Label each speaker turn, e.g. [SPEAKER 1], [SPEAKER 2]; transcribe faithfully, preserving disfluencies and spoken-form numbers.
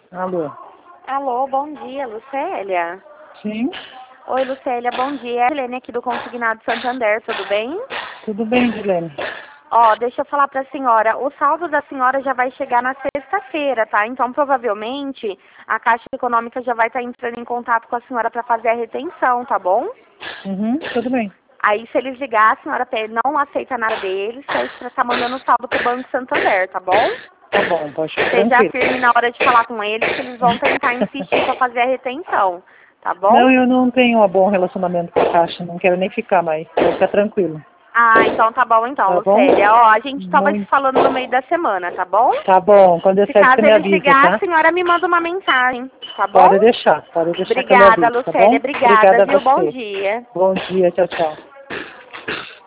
[SPEAKER 1] Alô?
[SPEAKER 2] Alô, bom dia, Lucélia.
[SPEAKER 1] Sim?
[SPEAKER 2] Oi, Lucélia, bom dia. É a Helene aqui do Consignado Santander, tudo bem?
[SPEAKER 1] Tudo bem, Guilherme?
[SPEAKER 2] Ó, deixa eu falar pra senhora, o saldo da senhora já vai chegar na sexta-feira, tá? Então, provavelmente, a Caixa Econômica já vai estar entrando em contato com a senhora pra fazer a retenção, tá bom?
[SPEAKER 1] Uhum, tudo bem.
[SPEAKER 2] Aí, se eles ligar, a senhora pede- não aceita nada deles, que aí você tá mandando o saldo pro Banco Santander, tá bom?
[SPEAKER 1] Tá bom, pode ficar
[SPEAKER 2] Seja
[SPEAKER 1] tranquilo.
[SPEAKER 2] firme na hora de falar com eles, que eles vão tentar insistir pra fazer a retenção, tá bom?
[SPEAKER 1] Não, eu não tenho um bom relacionamento com a Caixa, não quero nem ficar mais, pode ficar tranquilo.
[SPEAKER 2] Ah, então tá bom então,
[SPEAKER 1] Tá bom?
[SPEAKER 2] Lucélia. Ó, a gente só vai se
[SPEAKER 1] Muito.
[SPEAKER 2] falando no meio da semana, tá bom?
[SPEAKER 1] Tá bom, quando der
[SPEAKER 2] Se
[SPEAKER 1] certo você
[SPEAKER 2] caso
[SPEAKER 1] me
[SPEAKER 2] eles
[SPEAKER 1] avisa,
[SPEAKER 2] ligarem, a
[SPEAKER 1] tá?
[SPEAKER 2] senhora me manda uma mensagem, tá bom?
[SPEAKER 1] Pode deixar, pode deixar que eu lhe
[SPEAKER 2] Obrigada,
[SPEAKER 1] aviso, tá bom?
[SPEAKER 2] Lucélia. Obrigada,
[SPEAKER 1] Obrigada a
[SPEAKER 2] viu? Bom
[SPEAKER 1] você.
[SPEAKER 2] dia.
[SPEAKER 1] Bom dia, tchau, tchau.